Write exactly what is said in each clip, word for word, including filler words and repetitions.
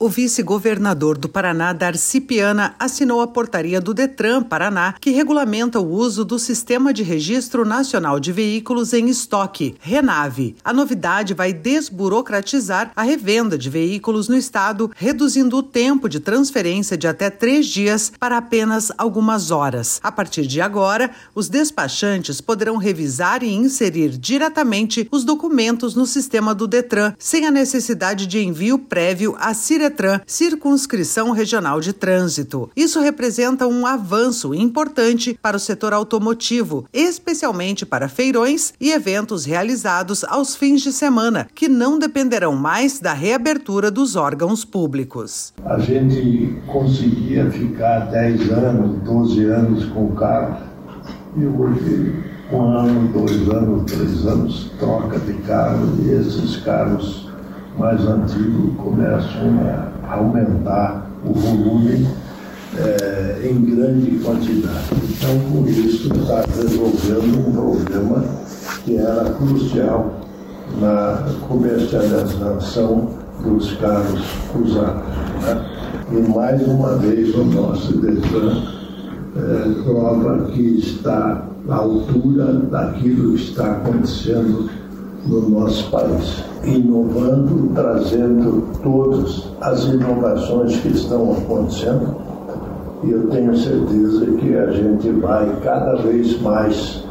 O vice-governador do Paraná, Darcy Piana, assinou a portaria do Detran Paraná, que regulamenta o uso do Sistema de Registro Nacional de Veículos em Estoque, RENAVE. A novidade vai desburocratizar a revenda de veículos no estado, reduzindo o tempo de transferência de até três dias para apenas algumas horas. A partir de agora, os despachantes poderão revisar e inserir diretamente os documentos no sistema do Detran, sem a necessidade de envio prévio à Ciretran, Circunscrição Regional de Trânsito. Isso representa um avanço importante para o setor automotivo, especialmente para feirões e eventos realizados aos fins de semana, que não dependerão mais da reabertura dos órgãos públicos. A gente conseguia ficar dez anos, doze anos com o carro, e hoje, um ano, dois anos, três anos, troca de carro, e esses carros mais antigos começam a aumentar o volume é, em grande quantidade. Então, com isso, está resolvendo um problema que era crucial na comercialização dos carros usados, né? E mais uma vez o nosso Detran é, prova que está à altura daquilo que está acontecendo no nosso país, inovando, trazendo todas as inovações que estão acontecendo, e eu tenho certeza que a gente vai cada vez mais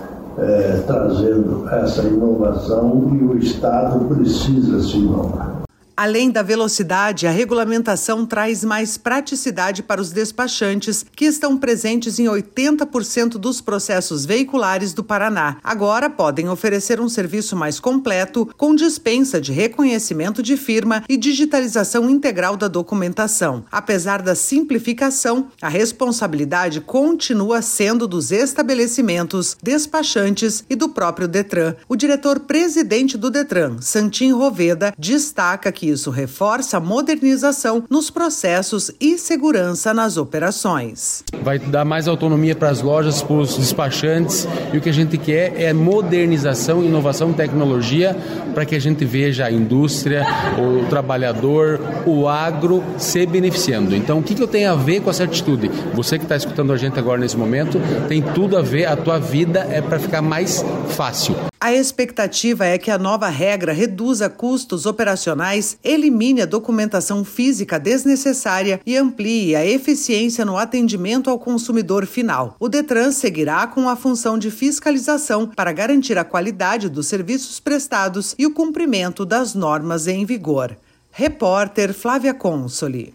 é, trazendo essa inovação, e o Estado precisa se inovar. Além da velocidade, a regulamentação traz mais praticidade para os despachantes, que estão presentes em oitenta por cento dos processos veiculares do Paraná. Agora podem oferecer um serviço mais completo, com dispensa de reconhecimento de firma e digitalização integral da documentação. Apesar da simplificação, a responsabilidade continua sendo dos estabelecimentos, despachantes e do próprio Detran. O diretor-presidente do Detran, Santim Roveda, destaca que isso reforça a modernização nos processos e segurança nas operações. Vai dar mais autonomia para as lojas, para os despachantes, e o que a gente quer é modernização, inovação, tecnologia, para que a gente veja a indústria, o trabalhador, o agro se beneficiando. Então, o que, que eu tenho a ver com essa atitude? Você que está escutando a gente agora nesse momento, tem tudo a ver, a tua vida é para ficar mais fácil. A expectativa é que a nova regra reduza custos operacionais, elimine a documentação física desnecessária e amplie a eficiência no atendimento ao consumidor final. O Detran seguirá com a função de fiscalização para garantir a qualidade dos serviços prestados e o cumprimento das normas em vigor. Repórter Flávia Consoli.